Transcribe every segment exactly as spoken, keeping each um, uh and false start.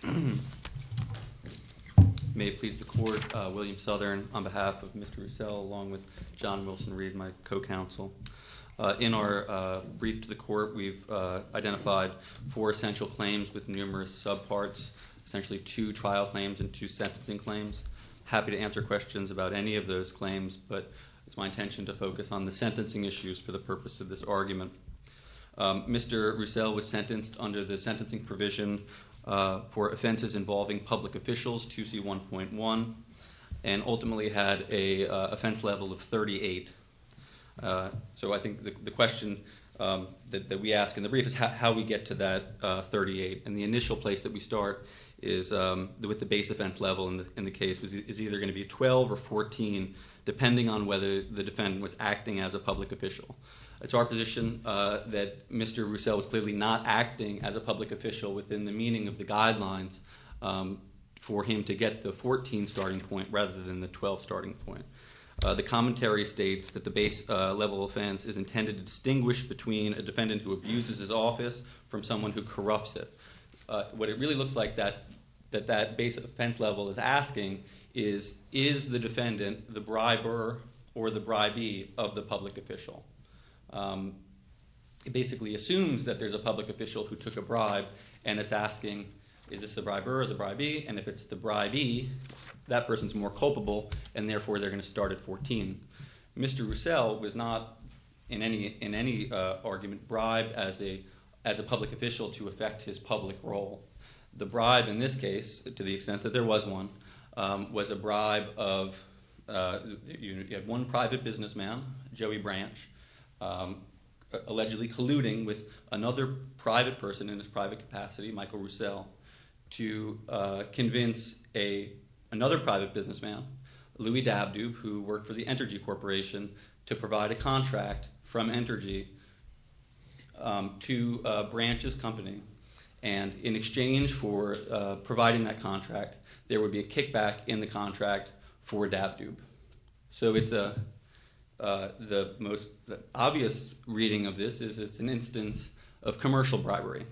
May it please the Court, uh, William Southern on behalf of Mister Roussel, along with John Wilson-Reed, my co-counsel. Uh, in our uh, brief to the Court, we've uh, identified four essential claims with numerous subparts, essentially two trial claims and two sentencing claims. Happy to answer questions about any of those claims, but it's my intention to focus on the sentencing issues for the purpose of this argument. Um, Mister Roussel was sentenced under the sentencing provision uh, for offenses involving public officials, two C one point one, and ultimately had a uh, offense level of thirty-eight. Uh, so I think the, the question um, that, that we ask in the brief is how, how we get to that uh, thirty-eight. And the initial place that we start is um, with the base offense level in the, in the case was, is either going to be twelve or fourteen, depending on whether the defendant was acting as a public official. It's our position uh, that Mister Roussel was clearly not acting as a public official within the meaning of the guidelines um, for him to get the fourteen starting point rather than the twelve starting point. Uh, the commentary states that the base uh, level offense is intended to distinguish between a defendant who abuses his office from someone who corrupts it. Uh, what it really looks like that, that that base offense level is asking is, is the defendant the briber or the bribee of the public official? Um, it basically assumes that there's a public official who took a bribe, and it's asking, is this the briber or the bribee? And if it's the bribee, that person's more culpable, and therefore they're going to start at fourteen. Mister Roussel was not, in any in any uh, argument, bribed as a as a public official to affect his public role. The bribe in this case, to the extent that there was one, um, was a bribe of uh, you, you had one private businessman, Joey Branch, um, allegedly colluding with another private person in his private capacity, Michael Roussel, to uh, convince a another private businessman, Louis Dabdoob, who worked for the Entergy Corporation, to provide a contract from Entergy um, to uh, Branch's company. And in exchange for uh, providing that contract, there would be a kickback in the contract for Dabdoob. So it's a uh, the most the obvious reading of this is it's an instance of commercial bribery.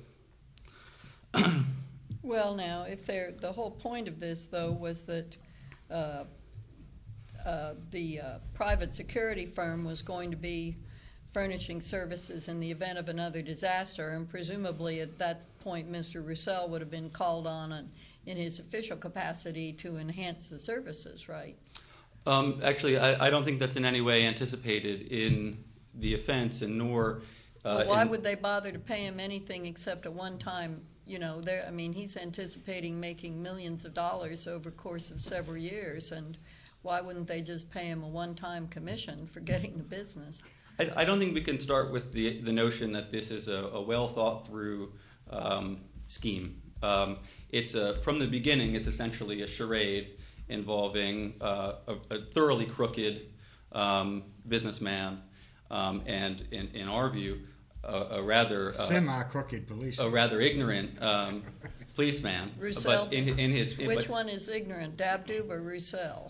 Well, now, if they're, the whole point of this, though, was that uh, uh, the uh, private security firm was going to be furnishing services in the event of another disaster, and presumably at that point Mister Roussel would have been called on an, in his official capacity to enhance the services, right? Um, actually, I, I don't think that's in any way anticipated in the offense, and nor... Uh, well, why in, would they bother to pay him anything except a one-time... You know, there. I mean, he's anticipating making millions of dollars over the course of several years, and why wouldn't they just pay him a one-time commission for getting the business? I, I don't think we can start with the the notion that this is a, a well-thought-through um, scheme. Um, it's a, from the beginning, it's essentially a charade involving uh, a, a thoroughly crooked um, businessman, um, and in, in our view, A, a rather uh, semi-crooked policeman, a rather ignorant um, policeman. Roussel, but in, in his in, which but, one is ignorant, Dabdoob or Roussel?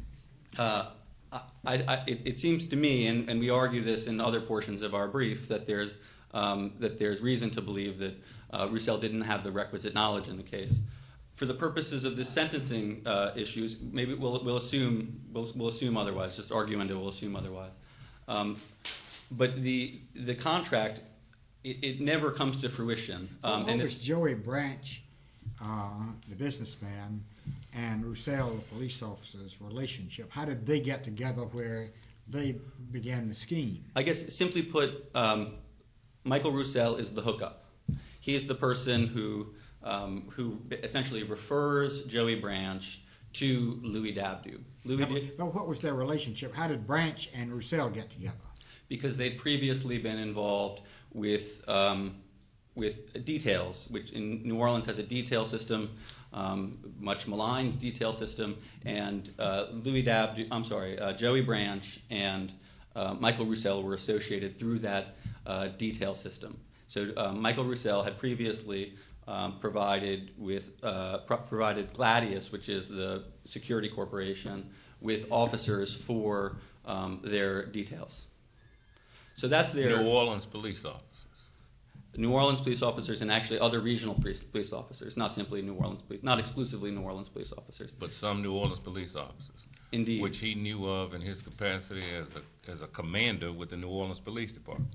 Uh, I, I, it, it seems to me, and, and we argue this in other portions of our brief, that there's um, that there's reason to believe that uh, Roussel didn't have the requisite knowledge in the case. For the purposes of the sentencing uh, issues, maybe we'll we'll assume we'll, we'll assume otherwise. Just arguendo, we'll assume otherwise. Um, But the the contract, it, it never comes to fruition. Um, what and was Joey Branch, uh, the businessman, and Roussel, the police officer's relationship? How did they get together where they began the scheme? I guess, simply put, um, Michael Roussel is the hookup. He is the person who um, who essentially refers Joey Branch to Louis Dabdoob. Louis Now, but what was their relationship? How did Branch and Roussel get together? Because they'd previously been involved with um, with details, which in New Orleans has a detail system, um, much maligned detail system, and uh, Louis Dabdoob, I'm sorry, uh, Joey Branch and uh, Michael Roussel were associated through that uh, detail system. So uh, Michael Roussel had previously um, provided with uh, pro- provided Gladius, which is the security corporation, with officers for um, their details. So that's their New Orleans police officers. New Orleans police officers and actually other regional police, police officers, not simply New Orleans police, not exclusively New Orleans police officers. But some New Orleans police officers. Indeed. Which he knew of in his capacity as a, as a commander with the New Orleans Police Department.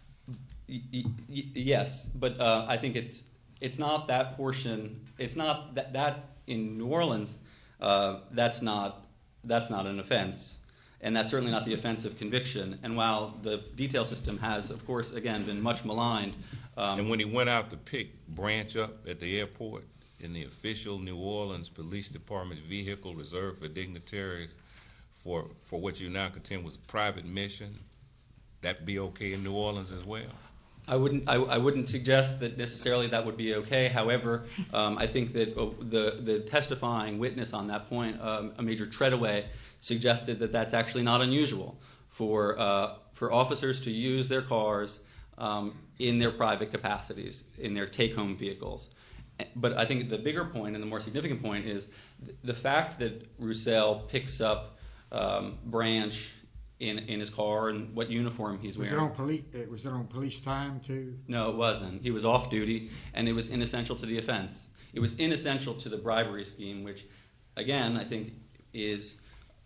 Y- y- y- yes, but uh, I think it's it's not that portion. It's not that that in New Orleans. Uh, that's not that's not an offense, and that's certainly not the offense of conviction. And while the detail system has, of course, again been much maligned. Um, and when he went out to pick Branch up at the airport in the official New Orleans Police Department vehicle reserved for dignitaries for for what you now contend was a private mission, that'd be okay in New Orleans as well? I wouldn't. I, I wouldn't suggest that necessarily that would be okay. However, um, I think that uh, the the testifying witness on that point, um, a Major Treadaway, suggested that that's actually not unusual for uh, for officers to use their cars um, in their private capacities, in their take-home vehicles. But I think the bigger point and the more significant point is th- the fact that Roussel picks up um, Branch in in his car and what uniform he's Was wearing. it on police? Was it on police time too? No, it wasn't. He was off duty, and it was inessential to the offense. It was inessential to the bribery scheme, which, again, I think is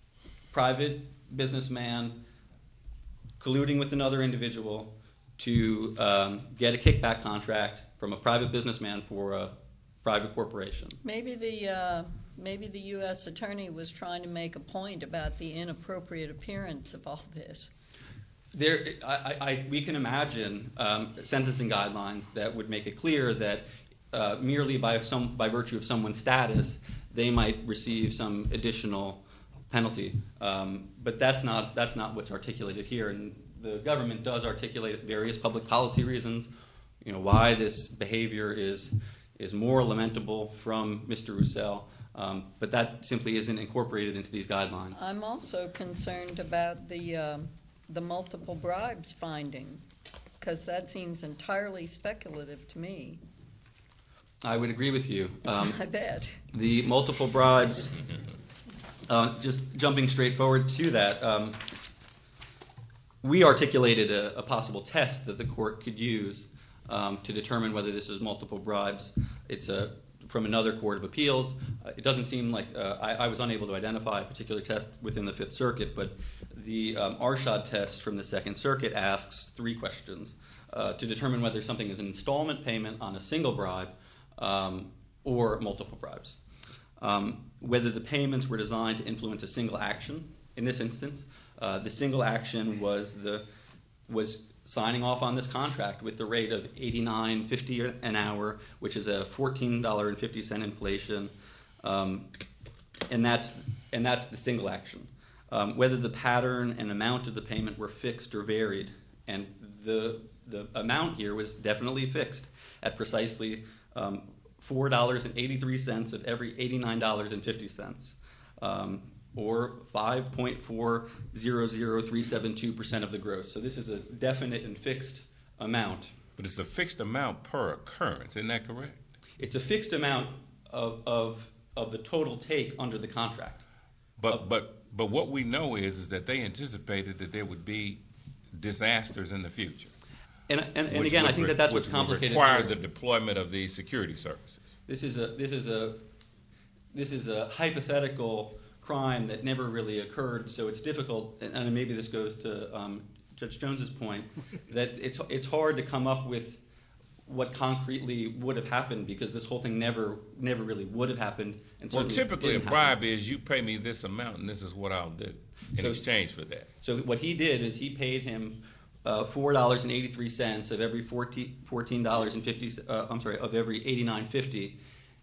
private businessman colluding with another individual to um, get a kickback contract from a private businessman for a private corporation. Maybe the uh, maybe the U S attorney was trying to make a point about the inappropriate appearance of all this. There, I, I, we can imagine um, sentencing guidelines that would make it clear that uh, merely by some by virtue of someone's status, they might receive some additional penalty. Um, but that's not that's not what's articulated here. And the government does articulate various public policy reasons, you know, why this behavior is is more lamentable from Mister Roussel. Um, but that simply isn't incorporated into these guidelines. I'm also concerned about the um, the multiple bribes finding, because that seems entirely speculative to me. I would agree with you. Um, I bet. the multiple bribes, uh, just jumping straight forward to that, um, we articulated a, a possible test that the court could use um, to determine whether this is multiple bribes. It's a from another court of appeals. Uh, it doesn't seem like uh, I, I was unable to identify a particular test within the Fifth Circuit, but the um, Arshad test from the Second Circuit asks three questions uh, to determine whether something is an installment payment on a single bribe um, or multiple bribes. Um, whether the payments were designed to influence a single action. In this instance, uh, the single action was the was signing off on this contract with the rate of eighty-nine fifty an hour, which is a fourteen dollars and fifty cents inflation, um, and that's and that's the single action. Um, whether the pattern and amount of the payment were fixed or varied, and the the amount here was definitely fixed at precisely um, four dollars and eighty-three cents of every eighty-nine dollars and fifty cents. Um, or five point four zero zero three seven two percent of the gross. So this is a definite and fixed amount. But it's a fixed amount per occurrence, isn't that correct? It's a fixed amount of of, of the total take under the contract. But Uh, but but what we know is, is that they anticipated that there would be disasters in the future. And and, and which again, would I think re- that that's which what's would complicated require here. the deployment of the security services. This is a this is a this is a hypothetical crime that never really occurred, so it's difficult, and, and maybe this goes to um, Judge Jones's point, that it's it's hard to come up with what concretely would have happened, because this whole thing never never really would have happened. And Well, certainly typically a didn't bribe happen. is you pay me this amount and this is what I'll do in So- exchange for that. So what he did is he paid him uh, four dollars and eighty three cents of every fourteen dollars and fifty. Uh, I'm sorry, of every eighty nine fifty,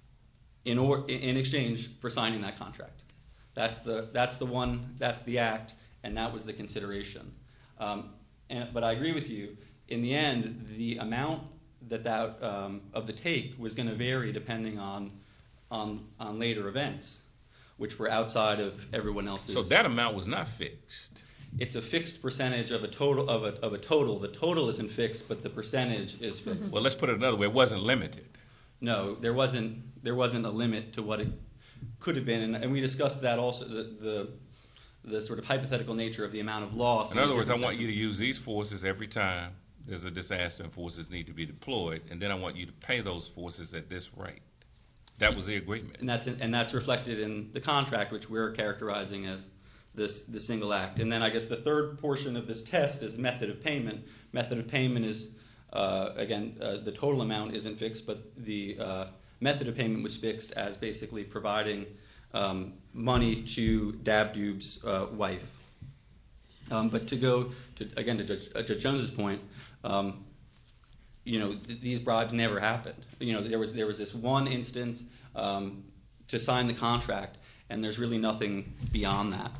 in or in exchange for signing that contract. That's the that's the one that's the act, and that was the consideration. Um, and but I agree with you. In the end, the amount that that um, of the take was going to vary depending on on on later events, which were outside of everyone else's. So that amount was not fixed. It's a fixed percentage of a total of a of a total. The total isn't fixed, but the percentage is fixed. Well, let's put it another way. It wasn't limited. No, there wasn't there wasn't a limit to what it could have been, and, and we discussed that also, the, the the sort of hypothetical nature of the amount of loss. In other words, I want you to use these forces every time there's a disaster and forces need to be deployed, and then I want you to pay those forces at this rate. That was the agreement. And that's and that's reflected in the contract, which we're characterizing as this the single act. And then I guess the third portion of this test is method of payment. Method of payment is uh, again uh, the total amount isn't fixed, but the uh, method of payment was fixed as basically providing um, money to Dabdoob's uh, wife. Um, but to go to again to Judge, uh, Judge Jones's point. Um, You know, th- these bribes never happened. You know, there was there was this one instance um, to sign the contract, and there's really nothing beyond that.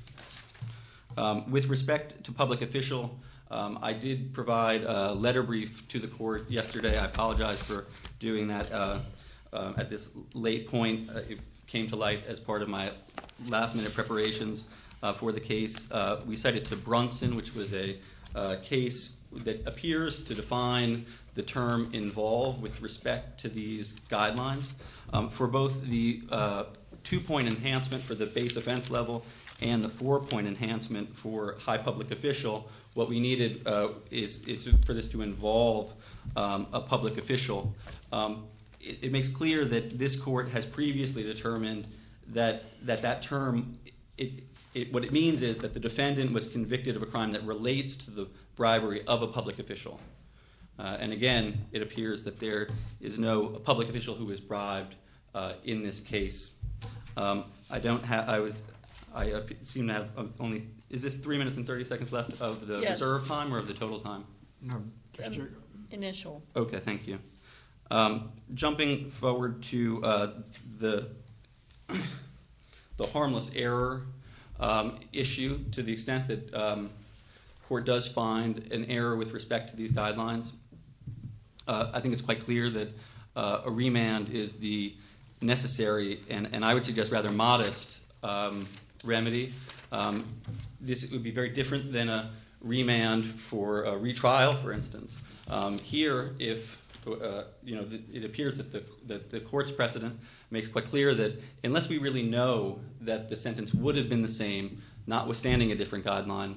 Um, with respect to public official, um, I did provide a letter brief to the court yesterday. I apologize for doing that uh, uh, at this late point. Uh, it came to light as part of my last-minute preparations uh, for the case. Uh, we cited to Brunson, which was a uh, case that appears to define the term involved with respect to these guidelines. Um, for both the uh, two-point enhancement for the base offense level and the four-point enhancement for high public official, what we needed uh, is, is for this to involve um, a public official. Um, it, it makes clear that this court has previously determined that that, that term, it, it, what it means is that the defendant was convicted of a crime that relates to the bribery of a public official. Uh, and again, it appears that there is no public official who was bribed uh, in this case. Um, I don't have, I was, I uh, seem to have only, is this three minutes and thirty seconds left of the Yes. reserve time or of the total time? No, just Um, your- Initial. Okay, thank you. Um, jumping forward to uh, the the harmless error um, issue, to the extent that um, court does find an error with respect to these guidelines, uh, I think it's quite clear that uh, a remand is the necessary and, and I would suggest rather modest um, remedy. Um, this would be very different than a remand for a retrial, for instance. Um, here, if uh, you know, the, it appears that the, that the court's precedent makes quite clear that unless we really know that the sentence would have been the same, notwithstanding a different guideline,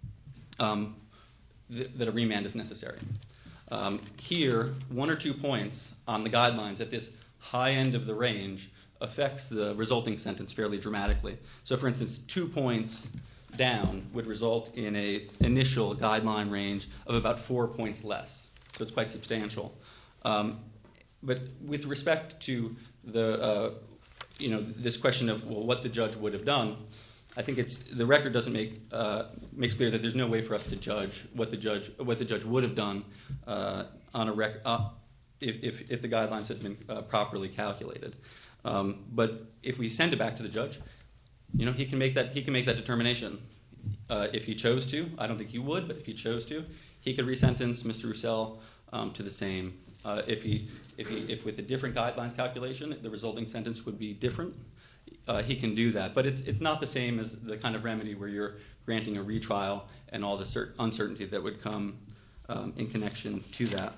um, th- that a remand is necessary. Um, here, one or two points on the guidelines at this high end of the range affects the resulting sentence fairly dramatically. So, for instance, two points down would result in a initial guideline range of about four points less. So it's quite substantial. Um, but with respect to the, uh, you know, this question of well, what the judge would have done, I think it's the record doesn't make uh, makes clear that there's no way for us to judge what the judge what the judge would have done uh, on a rec- uh, if, if if the guidelines had been uh, properly calculated. Um, but if we send it back to the judge, you know, he can make that he can make that determination uh, if he chose to. I don't think he would, but if he chose to, he could resentence Mister Roussel um, to the same. Uh, if he if he if with a different guidelines calculation, the resulting sentence would be different. Uh, he can do that, but it's it's not the same as the kind of remedy where you're granting a retrial and all the cert- uncertainty that would come um, in connection to that.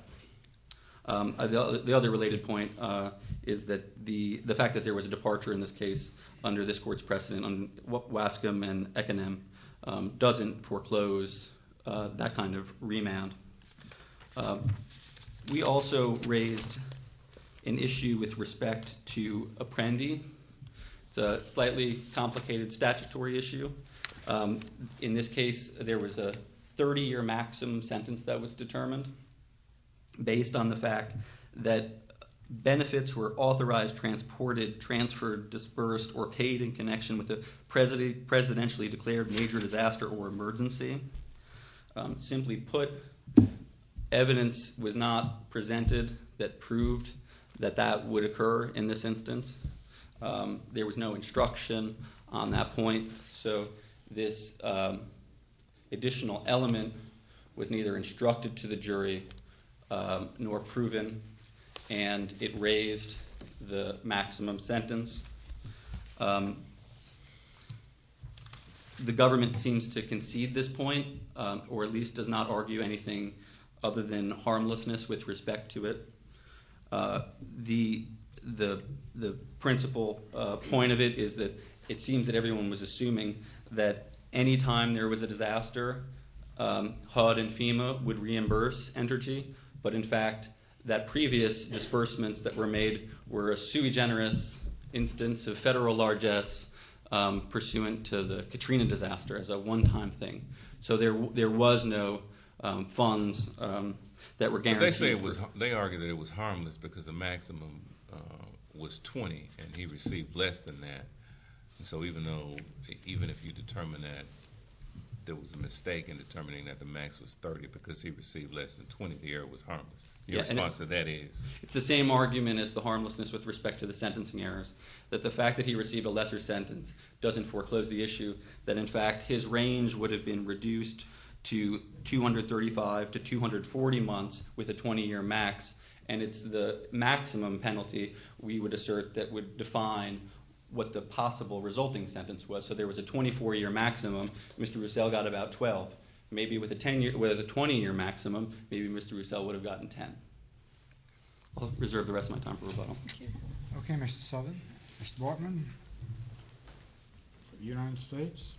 Um, uh, the, the other related point uh, is that the the fact that there was a departure in this case under this court's precedent on Wascom and Econem um, doesn't foreclose uh, that kind of remand. Uh, we also raised an issue with respect to Apprendi. It's a slightly complicated statutory issue. Um, in this case, there was a thirty-year maximum sentence that was determined based on the fact that benefits were authorized, transported, transferred, dispersed, or paid in connection with a president, presidentially declared major disaster or emergency. Um, simply put, evidence was not presented that proved that that would occur in this instance. Um, there was no instruction on that point, so this um, additional element was neither instructed to the jury um, nor proven, and it raised the maximum sentence. Um, the government seems to concede this point, um, or at least does not argue anything other than harmlessness with respect to it. Uh, the the the principal uh, point of it is that it seems that everyone was assuming that any time there was a disaster, um, H U D and FEMA would reimburse Entergy, but in fact, that previous disbursements that were made were a sui generis instance of federal largesse um, pursuant to the Katrina disaster as a one-time thing. So there, there was no um, funds um, that were But guaranteed. they say it was. They argue that it was harmless because the maximum uh, was twenty, and he received less than that. And so, even though, even if you determine that there was a mistake in determining that the max was thirty because he received less than twenty, the error was harmless. Your Yeah, and response to that is? It's the same argument as the harmlessness with respect to the sentencing errors, that the fact that he received a lesser sentence doesn't foreclose the issue, that in fact his range would have been reduced to two hundred thirty-five to two hundred forty months with a twenty-year max, and it's the maximum penalty we would assert that would define what the possible resulting sentence was. So there was a twenty-four year maximum. Mister Roussel got about twelve. Maybe with a ten year, with a twenty year maximum, maybe Mister Roussel would have gotten ten. I'll reserve the rest of my time for rebuttal. Okay, Mister Southern. Mister Bortman for the United States.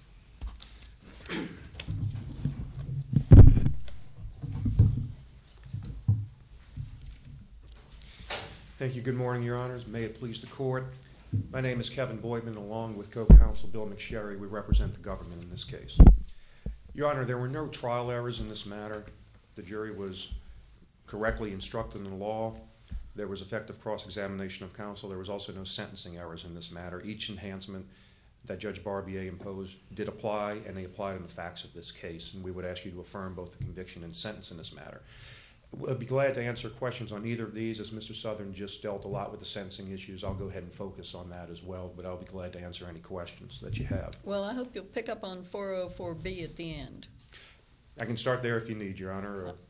Thank you. Good morning, Your Honors. May it please the Court. My name is Kevin Boydman, along with co-counsel Bill McSherry. We represent the government in this case. Your Honor, there were no trial errors in this matter. The jury was correctly instructed in the law. There was effective cross-examination of counsel. There was also no sentencing errors in this matter. Each enhancement that Judge Barbier imposed did apply, and they applied in the facts of this case. And we would ask you to affirm both the conviction and sentence in this matter. I'd be glad to answer questions on either of these. As Mister Southern just dealt a lot with the sentencing issues, I'll go ahead and focus on that as well, but I'll be glad to answer any questions that you have. Well, I hope you'll pick up on four oh four B at the end. I can start there if you need, Your Honor. Or...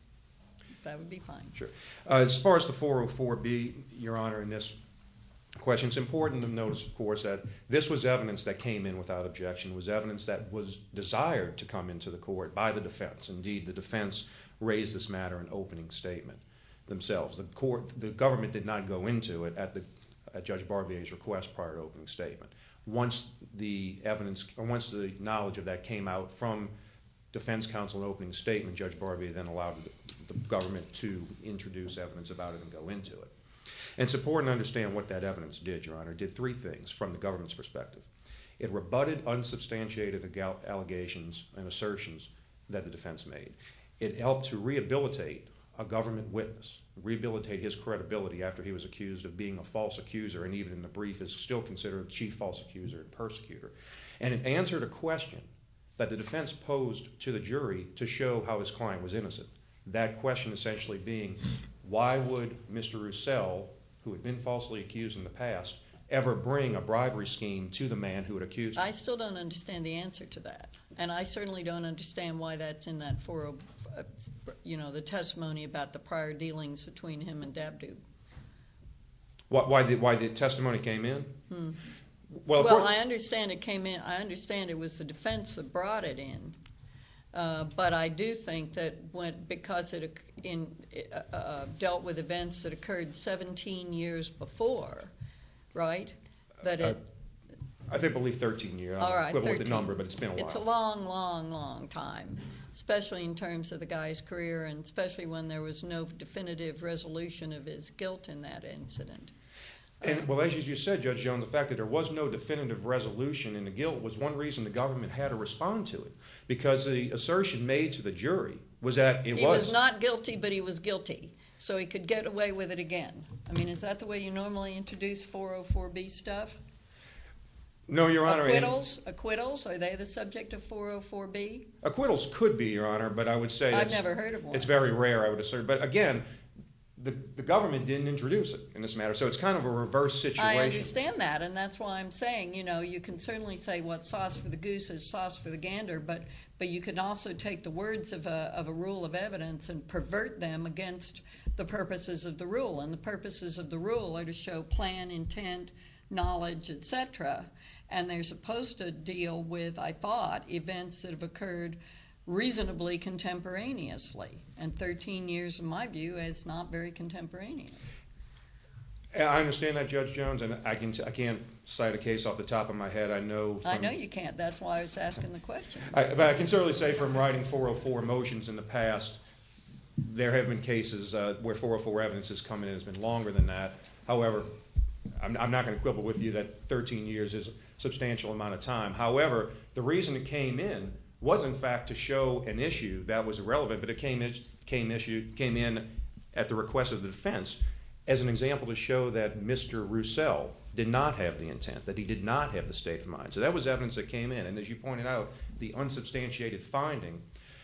That would be fine. Sure. Uh, as far as the four oh four B, Your Honor, in this question, it's important to notice, of course, that this was evidence that came in without objection. It was evidence that was desired to come into the court by the defense. Indeed, the defense raised this matter in opening statement themselves. The court, the government did not go into it at the at Judge Barbier's request prior to opening statement. Once the evidence, or once the knowledge of that came out from defense counsel in opening statement, Judge Barbier then allowed the, the government to introduce evidence about it and go into it. And it's important to understand what that evidence did, Your Honor. It did three things from the government's perspective. It rebutted unsubstantiated allegations and assertions that the defense made. It helped to rehabilitate a government witness, rehabilitate his credibility after he was accused of being a false accuser, and even in the brief is still considered the chief false accuser and persecutor. And it answered a question that the defense posed to the jury to show how his client was innocent. That question essentially being, why would Mister Roussel, who had been falsely accused in the past, ever bring a bribery scheme to the man who had accused him? I still don't understand the answer to that. And I certainly don't understand why that's in that four oh, uh, you know, the testimony about the prior dealings between him and Dabdoo. Why, why, the, why the testimony came in? Hmm. Well, of Well, course- I understand it came in. I understand it was the defense that brought it in. Uh, but I do think that when, because it in, uh, uh, dealt with events that occurred seventeen years before, right? That it. I think I believe thirteen years. All right, Equivalent with thirteen. the number, but it's been a while. It's a long, long, long time, especially in terms of the guy's career, and especially when there was no definitive resolution of his guilt in that incident. And, well, as you just said, Judge Jones, the fact that there was no definitive resolution in the guilt was one reason the government had to respond to it, because the assertion made to the jury was that it He was... was not guilty, but he was guilty, so he could get away with it again. I mean, is that the way you normally introduce four oh four B stuff? No, Your Honor. and- Acquittals? Acquittals? Are they the subject of four oh four B? Acquittals could be, Your Honor, but I would say... I've it's- never heard of one. It's very rare, I would assert. But again, the, the government didn't introduce it in this matter, so it's kind of a reverse situation. I understand that, and that's why I'm saying, you know, you can certainly say what sauce for the goose is sauce for the gander, but but you can also take the words of a of a rule of evidence and pervert them against the purposes of the rule, and the purposes of the rule are to show plan, intent, knowledge, et cetera. And they're supposed to deal with, I thought, events that have occurred reasonably contemporaneously. And thirteen years, in my view, is not very contemporaneous. I understand that, Judge Jones, and I can t- I can't cite a case off the top of my head. I know. From, I know you can't. That's why I was asking the questions. I, but I can certainly say from writing four oh four motions in the past, there have been cases uh, where four oh four evidence has come in and has been longer than that. However, I'm, I'm not going to quibble with you that thirteen years is a substantial amount of time. However, the reason it came in was in fact to show an issue that was irrelevant, but it came in, came issue came in at the request of the defense as an example to show that Mister Roussel did not have the intent, that he did not have the state of mind. So that was evidence that came in. And as you pointed out, the unsubstantiated finding,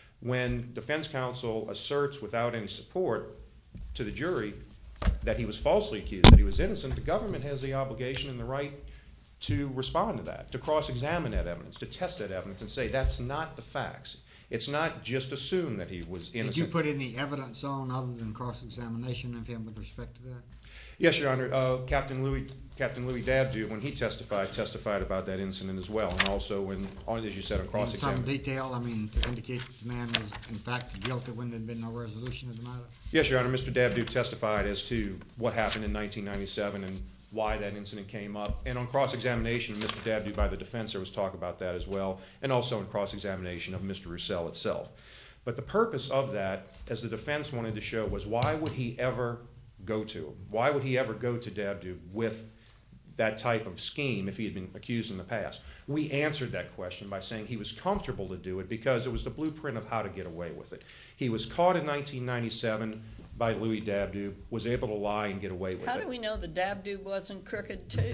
when defense counsel asserts without any support to the jury that he was falsely accused, that he was innocent, the government has the obligation and the right to respond to that, to cross-examine that evidence, to test that evidence and say that's not the facts. It's not just assume that he was innocent. Did you put any evidence on other than cross-examination of him with respect to that? Yes, Your Honor. Uh, Captain Louis Captain Louis Dabdue, when he testified, testified about that incident as well, and also when, as you said, on In some cross-examination. detail, I mean, to indicate the man was in fact guilty when there'd been no resolution of the matter? Yes, Your Honor. Mister Dabdue testified as to what happened in nineteen ninety-seven and why that incident came up. And on cross-examination, Mister Dabdue by the defense, there was talk about that as well, and also in cross-examination of Mister Roussel itself. But the purpose of that, as the defense wanted to show, was why would he ever go to him? Why would he ever go to Dabdue with that type of scheme if he had been accused in the past? We answered that question by saying he was comfortable to do it because it was the blueprint of how to get away with it. He was caught in nineteen ninety-seven by Louis Dabdue, was able to lie and get away with How it. do we know that Dabdue wasn't crooked too?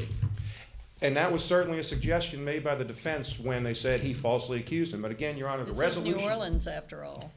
And that was certainly a suggestion made by the defense when they said he falsely accused him. But again, Your Honor, the This is resolution... New Orleans, after all.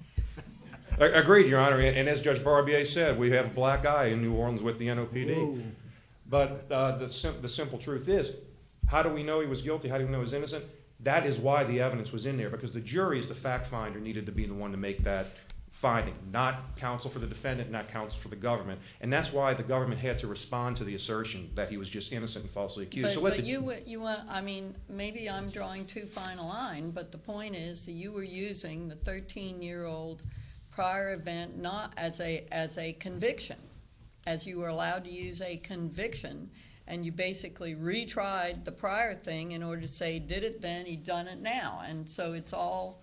Agreed, Your Honor. And as Judge Barbier said, we have a black eye in New Orleans with the N O P D. Whoa. But uh, the, sim- the simple truth is, how do we know he was guilty? How do we know he was innocent? That is why the evidence was in there, because the jury, as the fact finder, needed to be the one to make that finding, not counsel for the defendant, not counsel for the government. And that's why the government had to respond to the assertion that he was just innocent and falsely accused. But, so let but the, you, were- you, were- I mean, maybe I'm drawing too fine a line, but the point is that you were using the thirteen-year-old prior event not as a as a conviction, as you were allowed to use a conviction, and you basically retried the prior thing in order to say, did it then, he done it now. And so it's all,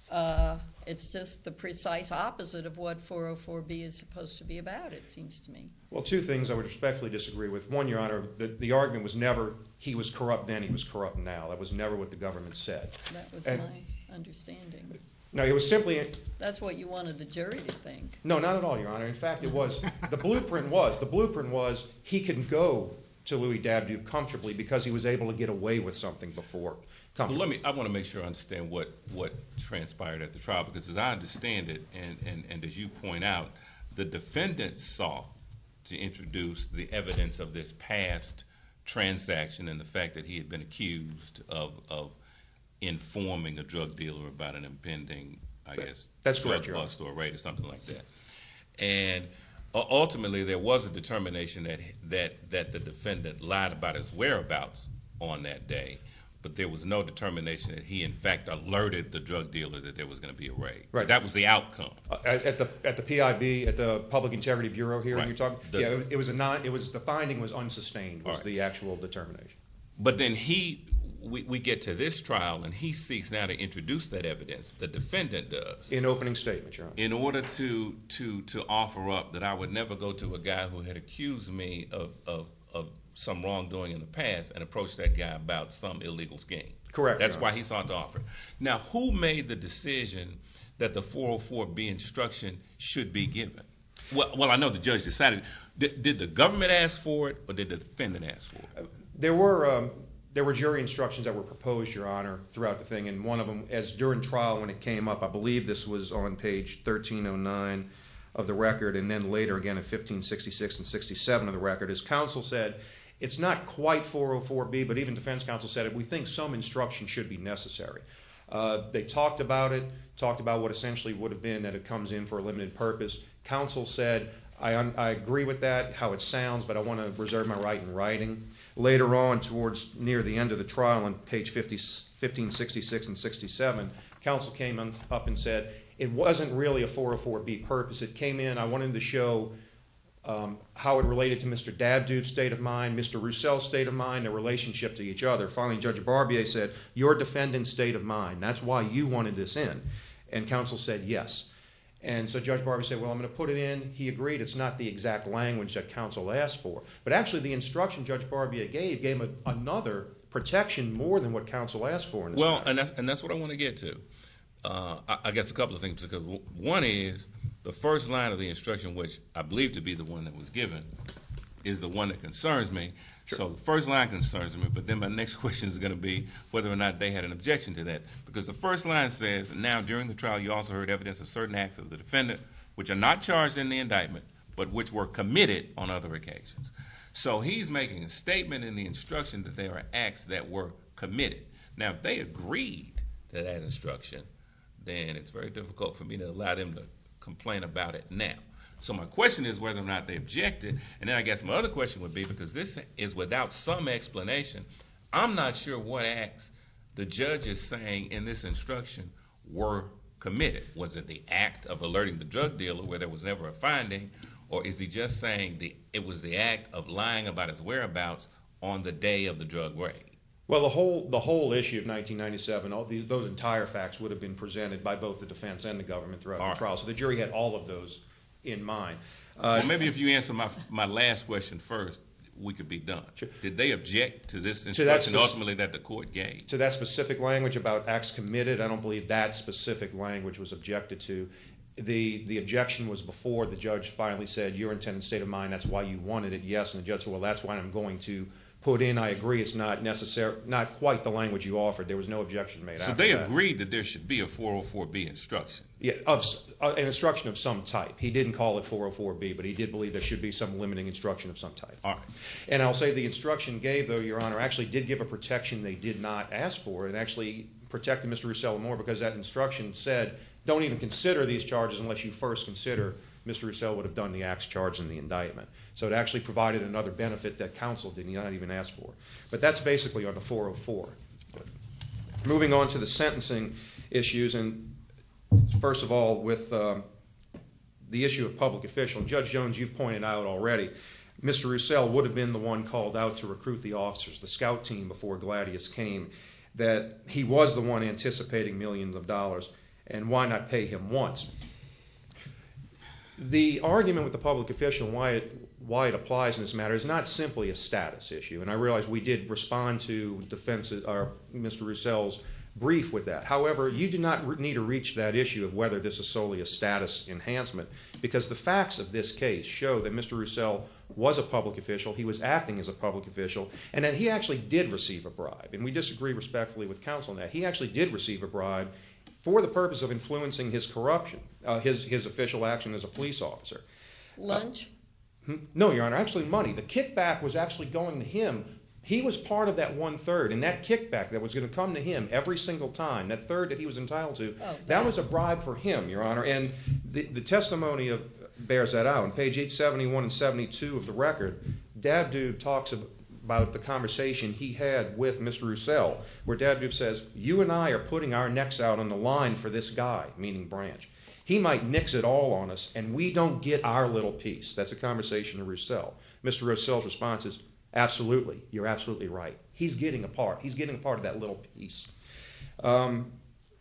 uh, it's just the precise opposite of what four oh four B is supposed to be about, it seems to me. well, two things I would respectfully disagree with. One, Your Honor, the, the argument was never he was corrupt then, he was corrupt now. That was never what the government said. That was And- my understanding. No, it was simply... That's what you wanted the jury to think. No, not at all, Your Honor. In fact, it was, the blueprint was, the blueprint was he could go to Louis Dabdue comfortably because he was able to get away with something before. Well, Comfortably. let me, I want to make sure I understand what, what transpired at the trial, because as I understand it, and, and, and as you point out, the defendant sought to introduce the evidence of this past transaction and the fact that he had been accused of, of informing a drug dealer about an impending, I guess, That's drug correct, Your Honor. bust or raid or something like that. And uh, ultimately, there was a determination that that that the defendant lied about his whereabouts on that day, but there was no determination that he, in fact, alerted the drug dealer that there was going to be a raid. Right. That was the outcome. Uh, At, at the at the P I B, at the Public Integrity Bureau here, Right. you're talking. The- yeah, it, it was a non. It was the finding was unsustained. Was All right. the actual determination. But then he, we, we get to this trial, and he seeks now to introduce that evidence. The defendant does. In opening statement, Your Honor. In order to to to offer up that I would never go to a guy who had accused me of, of, of some wrongdoing in the past and approach that guy about some illegal scheme. Correct, That's Your why Honor. he sought to offer. Now, who made the decision that the four oh four B instruction should be given? Well, well, I know the judge decided. Did, did the government ask for it, or did the defendant ask for it? There were um, there were jury instructions that were proposed, Your Honor, throughout the thing, and one of them, as during trial when it came up, I believe this was on page thirteen oh nine of the record, and then later again at fifteen sixty-six and sixty-seven of the record, as counsel said, it's not quite four oh four B, but even defense counsel said it. We think some instruction should be necessary. Uh, they talked about it, talked about what essentially would have been that it comes in for a limited purpose. Counsel said, I, un- I agree with that, how it sounds, but I want to reserve my right in writing. Later on, towards near the end of the trial, on page fifty, fifteen sixty-six and sixty-seven, counsel came on, up and said, it wasn't really a four oh four B purpose. It came in, I wanted to show um, how it related to Mister Dabdoub's state of mind, Mister Roussel's state of mind, their relationship to each other. Finally, Judge Barbier said, your defendant's state of mind, that's why you wanted this in. And counsel said yes. And so Judge Barbier said, well, I'm going to put it in. He agreed. It's not the exact language that counsel asked for. But actually, the instruction Judge Barbier gave gave a, another protection more than what counsel asked for in this Well, matter. and that's, and that's what I want to get to. Uh, I, I guess a couple of things. Because one is the first line of the instruction, which I believe to be the one that was given, is the one that concerns me. Sure. So the first line concerns me, but then my next question is going to be whether or not they had an objection to that. Because the first line says, now during the trial you also heard evidence of certain acts of the defendant which are not charged in the indictment, but which were committed on other occasions. So he's making a statement in the instruction that there are acts that were committed. Now, if they agreed to that instruction, then it's very difficult for me to allow them to complain about it now. So my question is whether or not they objected, and then I guess my other question would be, because this is without some explanation, I'm not sure what acts the judge is saying in this instruction were committed. Was it the act of alerting the drug dealer where there was never a finding, or is he just saying the, it was the act of lying about his whereabouts on the day of the drug raid? Well, the whole the whole issue of nineteen ninety-seven, all these, those entire facts would have been presented by both the defense and the government throughout All the right. trial. So the jury had all of those in mind. Uh, well, maybe if you answer my my last question first, we could be done. Sure. Did they object to this that instruction spec- ultimately that the court gave? To that specific language about acts committed, I don't believe that specific language was objected to. The the objection was before the judge finally said, your intended state of mind, that's why you wanted it, yes. And the judge said, well, that's why I'm going to put in, I agree, it's not necessary, not quite the language you offered. There was no objection made So after they that. agreed that there should be a four oh four B instruction. Yeah, of s- uh, an instruction of some type. He didn't call it four oh four B, but he did believe there should be some limiting instruction of some type. All right. And I'll say the instruction gave, though, Your Honor, actually did give a protection they did not ask for, and actually protected Mister Roussel more, because that instruction said, don't even consider these charges unless you first consider Mister Roussel would have done the acts charged in the indictment. So it actually provided another benefit that counsel did not even ask for. But that's basically on the four oh four. Moving on to the sentencing issues, and first of all, with um, the issue of public official, and Judge Jones, you've pointed out already, Mister Roussel would have been the one called out to recruit the officers, the scout team before Gladius came, that he was the one anticipating millions of dollars, and why not pay him once? The argument with the public official and why it, why it applies in this matter is not simply a status issue, and I realize we did respond to defense, or Mister Roussel's brief with that. However, you do not re- need to reach that issue of whether this is solely a status enhancement, because the facts of this case show that Mister Roussel was a public official, he was acting as a public official, and that he actually did receive a bribe. And we disagree respectfully with counsel on that. He actually did receive a bribe for the purpose of influencing his corruption, uh, his, his official action as a police officer. Lunch? Hmm? No, Your Honor, actually money. The kickback was actually going to him. He was part of that one-third, and that kickback that was going to come to him every single time, that third that he was entitled to, Oh, that that. was a bribe for him, Your Honor. And the, the testimony of bears that out. On page eight seventy-one and seventy-two of the record, Dabdoub talks ab- about the conversation he had with Mister Roussel, where Dabdoub says, you and I are putting our necks out on the line for this guy, meaning Branch. He might nix it all on us, and we don't get our little piece. That's a conversation to Roussel. Mister Roussel's response is, absolutely, you're absolutely right. He's getting a part. He's getting a part of that little piece. Um,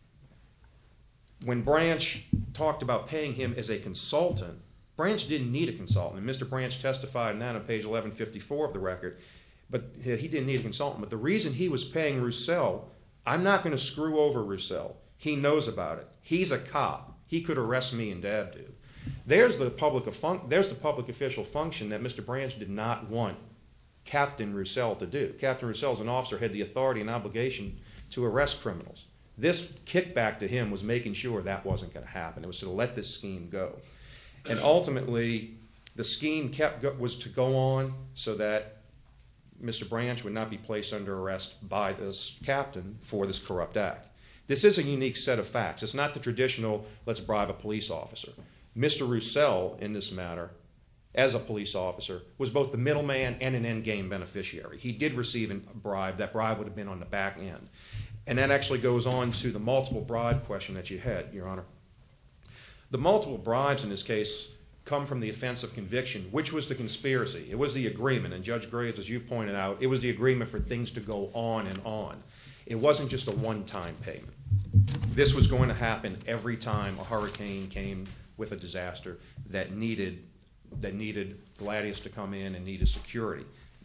when Branch talked about paying him as a consultant, Branch didn't need a consultant, and Mister Branch testified in that on page eleven fifty-four of the record, but he didn't need a consultant. But the reason he was paying Roussel, I'm not going to screw over Roussel. He knows about it. He's a cop. He could arrest me and Dabdoub. There's the public, fun- there's the public official function that Mister Branch did not want Captain Roussel to do. Captain Roussel, as an officer, had the authority and obligation to arrest criminals. This kickback to him was making sure that wasn't going to happen. It was to let this scheme go. And ultimately, the scheme kept go- was to go on so that Mister Branch would not be placed under arrest by this captain for this corrupt act. This is a unique set of facts. It's not the traditional, let's bribe a police officer. Mister Roussel, in this matter, as a police officer, was both the middleman and an endgame beneficiary. He did receive a bribe. That bribe would have been on the back end. And that actually goes on to the multiple bribe question that you had, Your Honor. The multiple bribes in this case come from the offense of conviction, which was the conspiracy. It was the agreement, and Judge Graves, as you pointed out, it was the agreement for things to go on and on. It wasn't just a one-time payment. This was going to happen every time a hurricane came with a disaster that needed that needed Gladius to come in and needed security.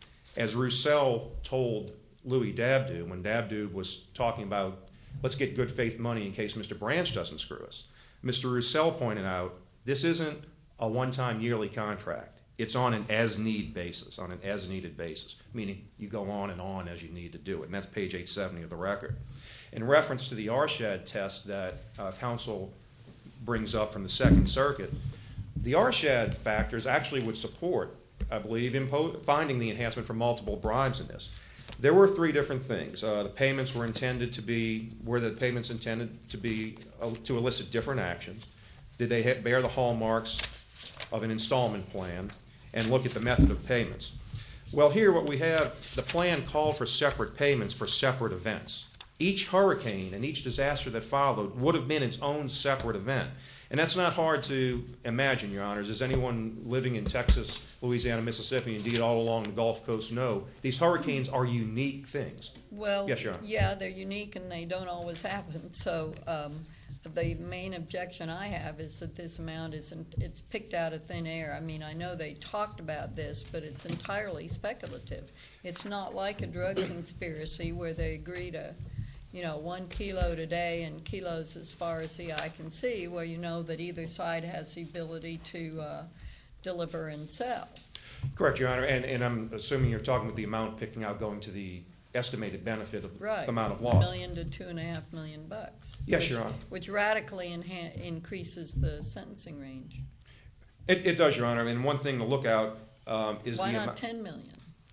As Roussel told Louis Dabdoo, when Dabdoo was talking about, let's get good faith money in case Mister Branch doesn't screw us, Mister Roussel pointed out, this isn't a one-time yearly contract. It's on an as-need basis, on an as-needed basis, meaning you go on and on as you need to do it, and that's page eight seventy of the record. In reference to the R S H A D test that uh, counsel brings up from the Second Circuit, the R S H A D factors actually would support, I believe, impo- finding the enhancement for multiple bribes in this. There were three different things. Uh, the payments were intended to be, were the payments intended to be, uh, to elicit different actions? Did they ha- bear the hallmarks of an installment plan? And look at the method of payments. Well, here what we have, the plan called for separate payments for separate events. Each hurricane and each disaster that followed would have been its own separate event. And that's not hard to imagine, Your Honors. As anyone living in Texas, Louisiana, Mississippi, indeed all along the Gulf Coast know, these hurricanes are unique things. Well, Yes, Your Honor. yeah, they're unique and they don't always happen. So um, the main objection I have is that this amount isn't, it's picked out of thin air. I mean, I know they talked about this, but it's entirely speculative. It's not like a drug conspiracy where they agree to, you know, one kilo today and kilos as far as the eye can see, where you know that either side has the ability to uh, deliver and sell. Correct, Your Honor. And, and I'm assuming you're talking with the amount picking out going to the estimated benefit of Right. the amount of A loss. million to two and a half million bucks. Yes, which, Your Honor. Which radically enha- increases the sentencing range. It, it does, Your Honor. I mean, one thing to look out um, is Why the not amount. ten million?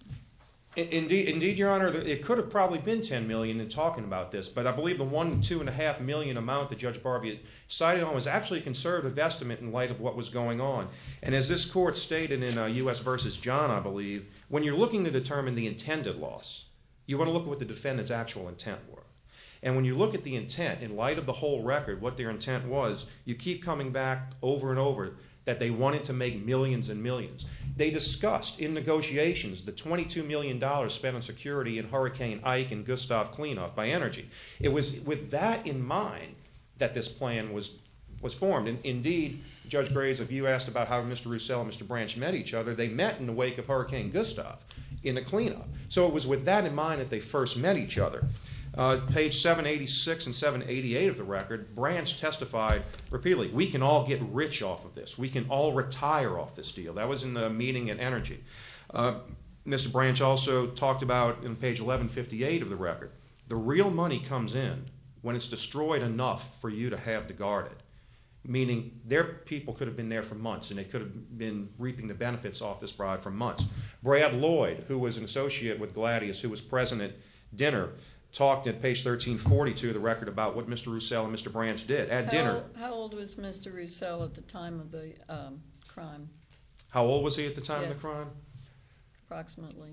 Indeed, indeed, Your Honor, it could have probably been ten million in talking about this, but I believe the one, two and a half million amount that Judge Barbie cited on was actually a conservative estimate in light of what was going on. And as this court stated in uh, U S versus John, I believe, when you're looking to determine the intended loss, you want to look at what the defendant's actual intent were. And when you look at the intent, in light of the whole record, what their intent was, you keep coming back over and over that they wanted to make millions and millions. They discussed in negotiations the twenty-two million dollars spent on security in Hurricane Ike and Gustav cleanup by Energy. It was with that in mind that this plan was, was formed. And indeed, Judge Graves, if you asked about how Mister Roussel and Mister Branch met each other, they met in the wake of Hurricane Gustav in a cleanup. So it was with that in mind that they first met each other. Uh, page seven eighty-six and seven eighty-eight of the record, Branch testified repeatedly, we can all get rich off of this. We can all retire off this deal. That was in the meeting at Energy. Uh, Mister Branch also talked about, in page eleven fifty-eight of the record, the real money comes in when it's destroyed enough for you to have to guard it. Meaning their people could have been there for months and they could have been reaping the benefits off this bribe for months. Brad Lloyd, who was an associate with Gladius, who was present at dinner, talked at page thirteen forty-two of the record about what Mister Roussel and Mister Branch did at how, dinner. How old was Mister Roussel at the time of the um, crime, How old was he at the time Yes. of the crime? approximately?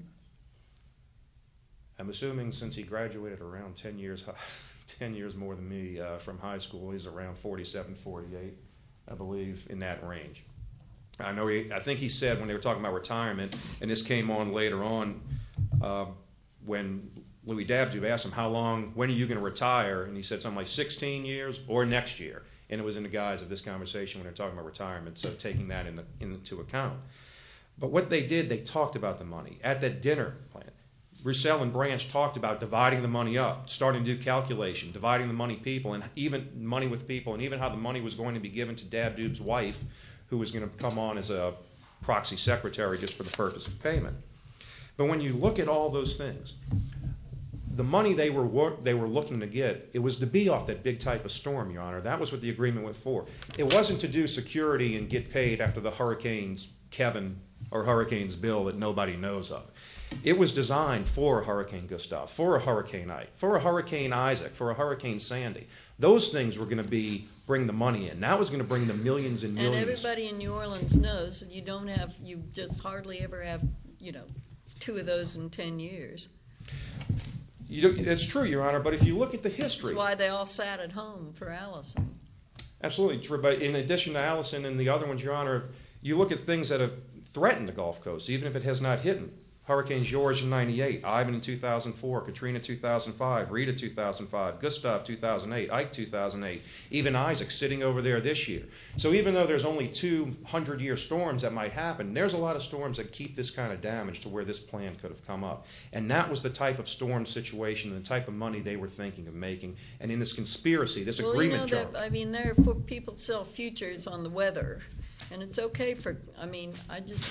I'm assuming since he graduated around ten years, ten years more than me uh, from high school, he's around forty-seven, forty-eight, I believe, in that range. I know. He, I think he said when they were talking about retirement, and this came on later on uh, when Louis Dabdoo asked him, how long, when are you going to retire? And he said something like sixteen years or next year. And it was in the guise of this conversation when they're talking about retirement, so taking that in the, into account. But what they did, they talked about the money. At that dinner plan, Roussel and Branch talked about dividing the money up, starting to do calculation, dividing the money people, and even money with people, and even how the money was going to be given to Dabdoo's wife, who was going to come on as a proxy secretary just for the purpose of payment. But when you look at all those things, the money they were wor- they were looking to get, it was to be off that big type of storm, Your Honor. That was what the agreement was for. It wasn't to do security and get paid after the hurricanes Kevin or hurricanes Bill that nobody knows of. It was designed for a Hurricane Gustav, for a Hurricane Ike, for a Hurricane Isaac, for a Hurricane Sandy. Those things were going to be bring the money in. That was going to bring the millions and millions. And everybody in New Orleans knows that you don't have, you just hardly ever have, you know, two of those in ten years. You know, it's true, Your Honor, but if you look at the history. That's why they all sat at home for Allison. Absolutely true. But in addition to Allison and the other ones, Your Honor, You look at things that have threatened the Gulf Coast, even if it has not hit them. Hurricane George in ninety-eight, Ivan in two thousand four, Katrina two thousand five, Rita two thousand five, Gustav two thousand eight, Ike two thousand eight, even Isaac sitting over there this year. So even though there's only two hundred-year storms that might happen, there's a lot of storms that keep this kind of damage to where this plan could have come up. And that was the type of storm situation and the type of money they were thinking of making. And in this conspiracy, this well, agreement you know charge. that, I mean, there are people sell futures on the weather, and it's okay for, I mean, I just...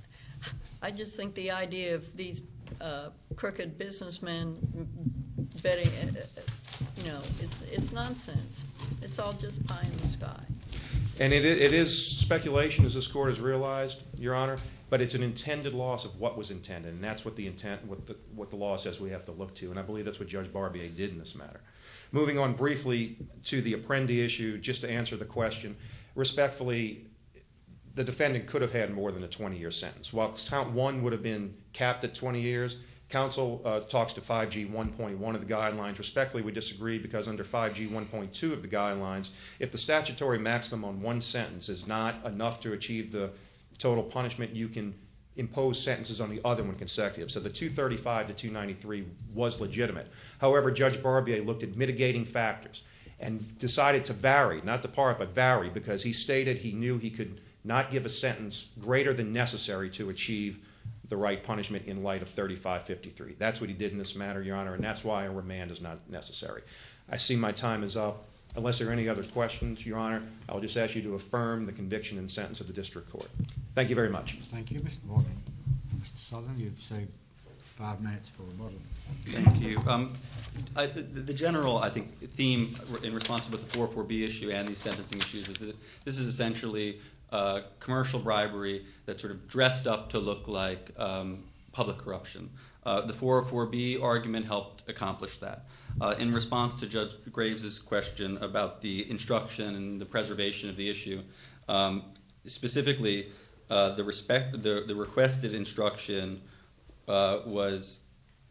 I just think the idea of these uh, crooked businessmen betting, uh, you know, it's it's nonsense. It's all just pie in the sky. And it, it is speculation, as this court has realized, Your Honor, but it's an intended loss of what was intended, and that's what the intent, what the, what the law says we have to look to, and I believe that's what Judge Barbier did in this matter. Moving on briefly to the Apprendi issue, just to answer the question, respectfully, the defendant could have had more than a twenty-year sentence. While count one would have been capped at twenty years, counsel uh, talks to five G one point one of the guidelines. Respectfully, we disagree because under five G one point two of the guidelines, if the statutory maximum on one sentence is not enough to achieve the total punishment, you can impose sentences on the other one consecutive. So the two thirty-five to two ninety-three was legitimate. However, Judge Barbier looked at mitigating factors and decided to vary, not depart, but vary, because he stated he knew he could not give a sentence greater than necessary to achieve the right punishment in light of thirty-five fifty-three. That's what he did in this matter, Your Honor, and that's why a remand is not necessary. I see my time is up. Unless there are any other questions, Your Honor, I'll just ask you to affirm the conviction and sentence of the district court. Thank you very much. Thank you, Mister Morgan. Mister Southern, you've saved five minutes for rebuttal. Thank you. Um, I, the, the general, I think, theme in response to both the four oh four B issue and these sentencing issues is that this is essentially uh, commercial bribery that's sort of dressed up to look like um, public corruption. Uh, the four oh four B argument helped accomplish that. Uh, in response to Judge Graves' question about the instruction and the preservation of the issue, um, specifically, uh, the, respect, the, the requested instruction uh, was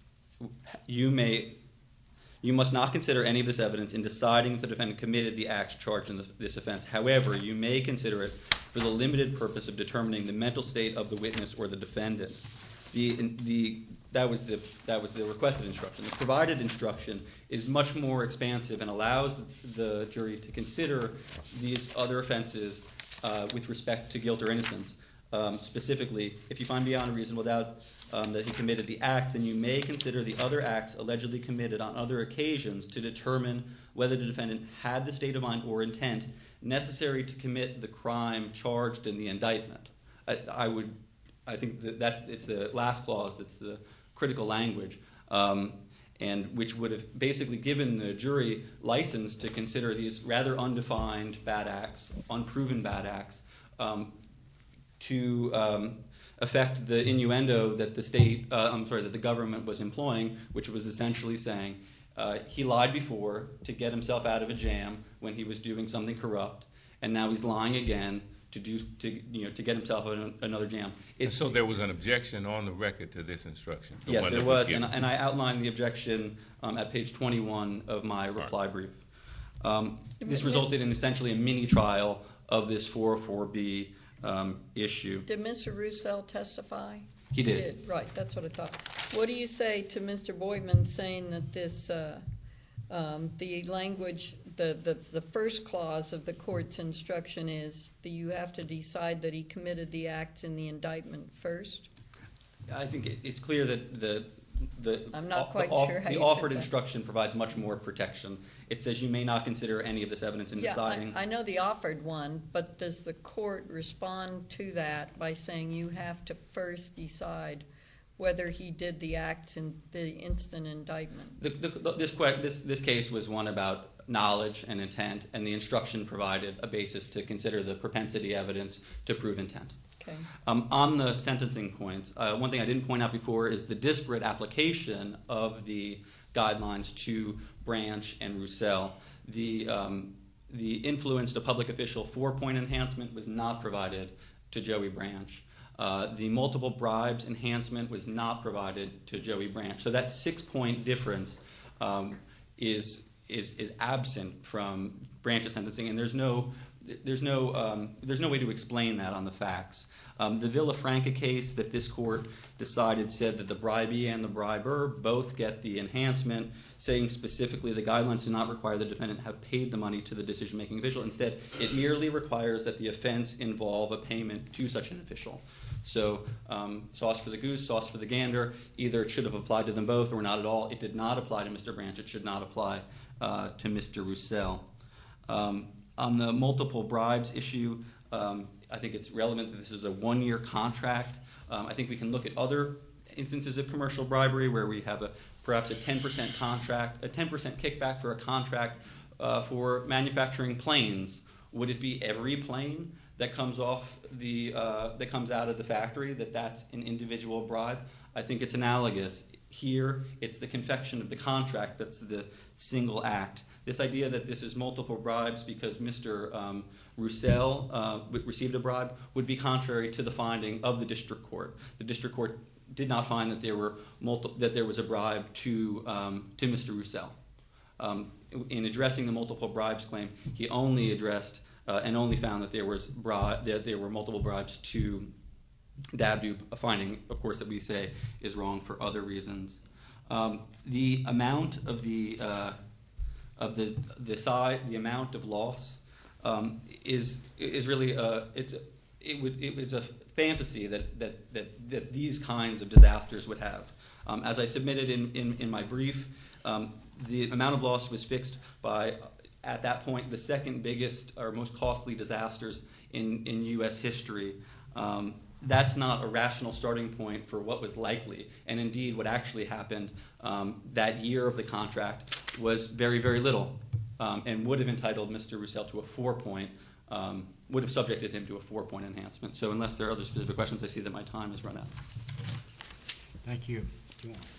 you may you must not consider any of this evidence in deciding if the defendant committed the acts charged in the, this offense. However, you may consider it for the limited purpose of determining the mental state of the witness or the defendant. The, the, that was the that was the requested instruction. The provided instruction is much more expansive and allows the jury to consider these other offenses uh, with respect to guilt or innocence. Um, specifically, if you find beyond a reasonable doubt um, that he committed the acts, then you may consider the other acts allegedly committed on other occasions to determine whether the defendant had the state of mind or intent necessary to commit the crime charged in the indictment. I, I would, I think that that's, it's the last clause that's the critical language, um, and which would have basically given the jury license to consider these rather undefined bad acts, unproven bad acts, um, to um, affect the innuendo that the state, uh, I'm sorry, that the government was employing, which was essentially saying uh, he lied before to get himself out of a jam when he was doing something corrupt, and now he's lying again to do to you know to get himself out of another jam. And so there was an objection on the record to this instruction. The yes, one there that was, given. and, and I outlined the objection um, at page twenty-one of my reply Right. brief. Um, this resulted in essentially a mini trial of this four oh four B um, issue. Did Mister Roussel testify? He did. Right, that's what I thought. What do you say to Mister Boydman saying that this, uh, um, the language, the, the the first clause of the court's instruction is that you have to decide that he committed the acts in the indictment first? I think it, it's clear that the the, I'm not the quite off- sure how the you offered fit that. instruction provides much more protection. It says you may not consider any of this evidence in Yeah, deciding. I, I know the offered one, but does the court respond to that by saying you have to first decide whether he did the acts in the instant indictment? The, the, the, this, que- this this case was one about knowledge and intent, and the instruction provided a basis to consider the propensity evidence to prove intent. Okay. Um, on the sentencing points, uh, one thing I didn't point out before is the disparate application of the guidelines to Branch and Roussel. The, um, the influenced a public official four-point enhancement was not provided to Joey Branch. Uh, the multiple bribes enhancement was not provided to Joey Branch. So that six-point difference um, is, is, is absent from Branch's sentencing, and there's no th- there's no um, there's no way to explain that on the facts. Um, the Villafranca case that this court decided said that the bribee and the briber both get the enhancement, saying specifically the guidelines do not require the defendant have paid the money to the decision-making official. Instead, it merely requires that the offense involve a payment to such an official. So um, sauce for the goose, sauce for the gander. Either it should have applied to them both or not at all. It did not apply to Mister Branch. It should not apply uh, to Mister Roussel. Um, on the multiple bribes issue, um, I think it's relevant that this is a one-year contract. Um, I think we can look at other instances of commercial bribery where we have a perhaps a ten percent contract, a ten percent kickback for a contract uh, for manufacturing planes. Would it be every plane that comes off the uh, that comes out of the factory that that's an individual bribe? I think it's analogous. Here, it's the confection of the contract that's the single act. This idea that this is multiple bribes because Mister Um, Roussel uh, received a bribe would be contrary to the finding of the district court. The district court did not find that there were multi- that there was a bribe to um, to Mister Roussel. Um, in addressing the multiple bribes claim, he only addressed uh, and only found that there was bri- that there were multiple bribes to Dabdoo, a finding, of course, that we say is wrong for other reasons. Um, the amount of the uh, of the the size, the amount of loss um, is is really uh, it's it would it was a fantasy that that that, that these kinds of disasters would have. Um, as I submitted in in, in my brief, um, the amount of loss was fixed by at that point the second biggest or most costly disasters in in U S history. Um, That's not a rational starting point for what was likely. And indeed, what actually happened um, that year of the contract was very, very little um, and would have entitled Mister Roussel to a four-point, um, would have subjected him to a four-point enhancement. So unless there are other specific questions, I see that my time has run out. Thank you.